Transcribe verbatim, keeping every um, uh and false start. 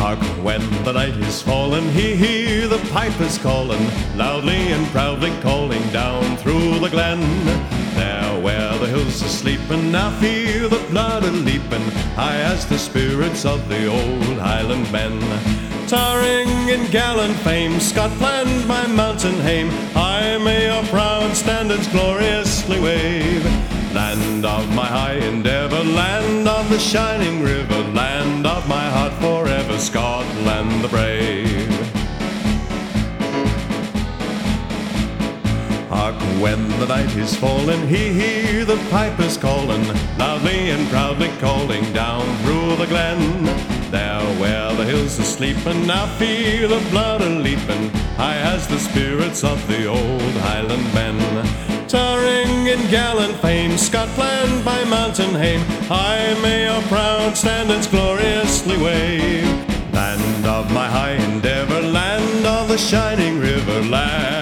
Hark, when the night is fallen, he hear the pipers calling, loudly and proudly calling down through the glen. There where the hills are sleeping, I feel the blood a-leaping, high as the spirits of the old Highland men. Towering in gallant fame, Scotland, my mountain hame, high may your proud standards gloriously wave. Land of my high endeavour, land of the shining river, land of my heart forever, Scotland the brave. Hark, when the night is falling, he hear the pipers calling, loudly and proudly calling down through the glen. There where the hills are sleeping, I feel the blood a-leaping, high as the spirits of the old Highland men. Towering in gallant fame, Scotland, my mountain hame, high may your proud standards gloriously wave. Land of my high endeavour, land of the shining river, land